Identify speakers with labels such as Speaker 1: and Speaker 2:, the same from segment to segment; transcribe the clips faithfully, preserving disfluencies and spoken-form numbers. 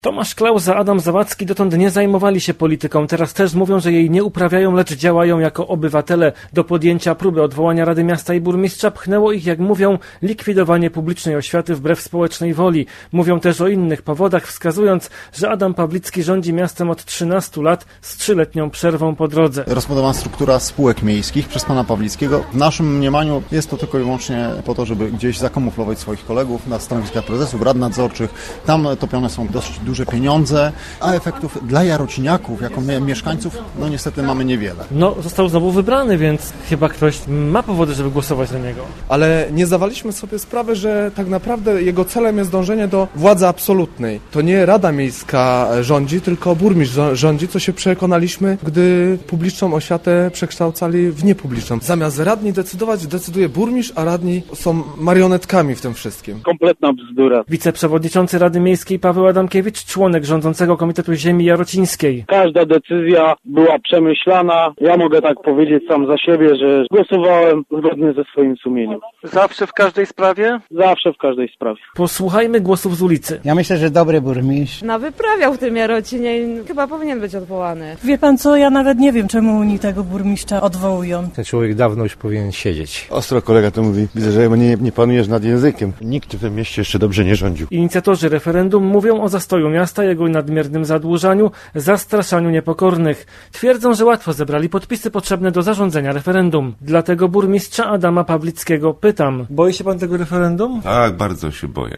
Speaker 1: Tomasz Klauza, Adam Zawadzki dotąd nie zajmowali się polityką. Teraz też mówią, że jej nie uprawiają, lecz działają jako obywatele. Do podjęcia próby odwołania Rady Miasta i Burmistrza pchnęło ich, jak mówią, likwidowanie publicznej oświaty wbrew społecznej woli. Mówią też o innych powodach, wskazując, że Adam Pawlicki rządzi miastem od trzynastu lat z trzyletnią przerwą po drodze.
Speaker 2: Rozbudowana struktura spółek miejskich przez pana Pawlickiego. W naszym mniemaniu jest to tylko i wyłącznie po to, żeby gdzieś zakamuflować swoich kolegów na stanowiskach prezesów, rad nadzorczych. Tam topione są dość duże pieniądze, a efektów dla jarociniaków, jako mieszkańców, no niestety mamy niewiele.
Speaker 1: No, został znowu wybrany, więc chyba ktoś ma powody, żeby głosować na niego.
Speaker 3: Ale nie zdawaliśmy sobie sprawy, że tak naprawdę jego celem jest dążenie do władzy absolutnej. To nie Rada Miejska rządzi, tylko burmistrz rządzi, co się przekonaliśmy, gdy publiczną oświatę przekształcali w niepubliczną. Zamiast radni decydować, decyduje burmistrz, a radni są marionetkami w tym wszystkim.
Speaker 4: Kompletna bzdura.
Speaker 1: Wiceprzewodniczący Rady Miejskiej Paweł Adamkiewicz, członek rządzącego Komitetu Ziemi Jarocińskiej.
Speaker 4: Każda decyzja była przemyślana. Ja mogę tak powiedzieć sam za siebie, że głosowałem zgodnie ze swoim sumieniem.
Speaker 1: Zawsze w każdej sprawie?
Speaker 4: Zawsze w każdej sprawie.
Speaker 1: Posłuchajmy głosów z ulicy.
Speaker 5: Ja myślę, że dobry burmistrz.
Speaker 6: No wyprawiał w tym Jarocinie i chyba powinien być odwołany.
Speaker 7: Wie pan co, ja nawet nie wiem, czemu oni tego burmistrza odwołują.
Speaker 8: Ten człowiek dawno już powinien siedzieć.
Speaker 9: Ostro kolega to mówi, widzę, że nie, nie panujesz nad językiem. Nikt w tym mieście jeszcze dobrze nie rządził.
Speaker 1: Inicjatorzy referendum mówią o zastoju miasta, jego nadmiernym zadłużaniu, zastraszaniu niepokornych. Twierdzą, że łatwo zebrali podpisy potrzebne do zarządzenia referendum. Dlatego burmistrza Adama Pawlickiego pytam. Boi się pan tego referendum?
Speaker 10: Tak, bardzo się boję.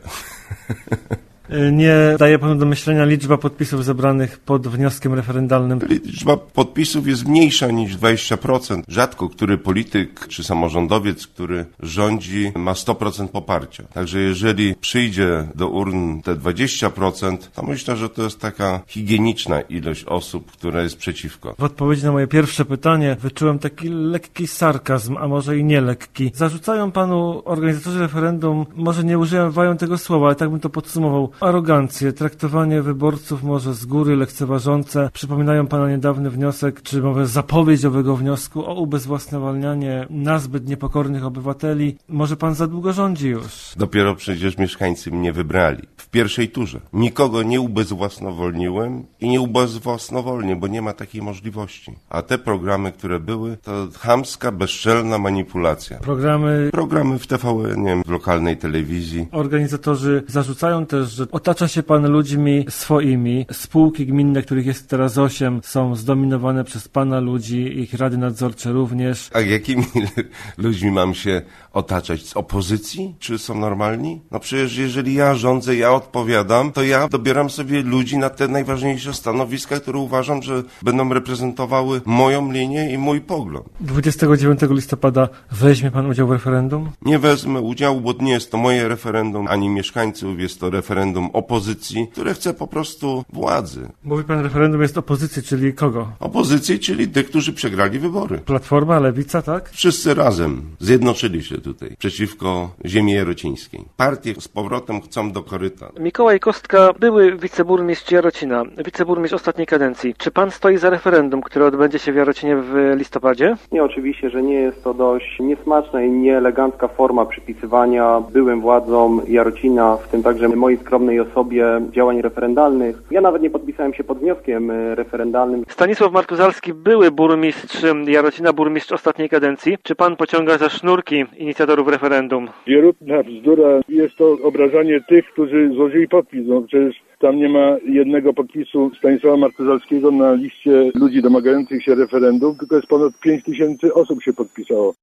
Speaker 1: Nie daje panu do myślenia liczba podpisów zebranych pod wnioskiem referendalnym?
Speaker 10: Liczba podpisów jest mniejsza niż dwadzieścia procent. Rzadko który polityk czy samorządowiec, który rządzi, ma sto procent poparcia. Także jeżeli przyjdzie do urn te dwadzieścia procent, to myślę, że to jest taka higieniczna ilość osób, która jest przeciwko.
Speaker 1: W odpowiedzi na moje pierwsze pytanie wyczułem taki lekki sarkazm, a może i nie lekki. Zarzucają panu organizatorzy referendum, może nie używają tego słowa, ale tak bym to podsumował, arogancję, traktowanie wyborców może z góry lekceważące. Przypominają pana niedawny wniosek, czy może zapowiedź owego wniosku o ubezwłasnowolnianie nazbyt niepokornych obywateli. Może pan za długo rządzi już.
Speaker 10: Dopiero przecież mieszkańcy mnie wybrali. W pierwszej turze. Nikogo nie ubezwłasnowolniłem i nie ubezwłasnowolnię, bo nie ma takiej możliwości. A te programy, które były, to chamska, bezczelna manipulacja.
Speaker 1: Programy...
Speaker 10: Programy w T V N, w lokalnej telewizji.
Speaker 1: Organizatorzy zarzucają też, że otacza się pan ludźmi swoimi. Spółki gminne, których jest teraz osiem, są zdominowane przez pana ludzi, ich rady nadzorcze również.
Speaker 10: A jakimi ludźmi mam się otaczać? Z opozycji? Czy są normalni? No przecież jeżeli ja rządzę, ja odpowiadam, to ja dobieram sobie ludzi na te najważniejsze stanowiska, które uważam, że będą reprezentowały moją linię i mój pogląd.
Speaker 1: dwudziestego dziewiątego listopada weźmie pan udział w referendum?
Speaker 10: Nie wezmę udziału, bo nie jest to moje referendum, ani mieszkańców, jest to referendum opozycji, które chce po prostu władzy.
Speaker 1: Mówi pan, referendum jest opozycji, czyli kogo?
Speaker 10: Opozycji, czyli tych, którzy przegrali wybory.
Speaker 1: Platforma, Lewica, tak?
Speaker 10: Wszyscy razem zjednoczyli się tutaj przeciwko ziemi jarocińskiej. Partie z powrotem chcą do koryta.
Speaker 1: Mikołaj Kostka, były wiceburmistrz Jarocina, wiceburmistrz ostatniej kadencji. Czy pan stoi za referendum, które odbędzie się w Jarocinie w listopadzie?
Speaker 11: Nie, oczywiście, że nie jest to dość niesmaczna i nieelegancka forma przypisywania byłym władzom Jarocina, w tym także mojej skromnej osobie, działań referendalnych. Ja nawet nie podpisałem się pod wnioskiem referendalnym.
Speaker 1: Stanisław Markuzalski, były burmistrz Jarocina, burmistrz ostatniej kadencji. Czy pan pociąga za sznurki inicjatorów referendum?
Speaker 12: Wierutna bzdura, jest to obrażanie tych, którzy złożyli podpis. No przecież tam nie ma jednego podpisu Stanisława Markuzalskiego na liście ludzi domagających się referendum, tylko jest ponad pięć tysięcy osób się podpisało.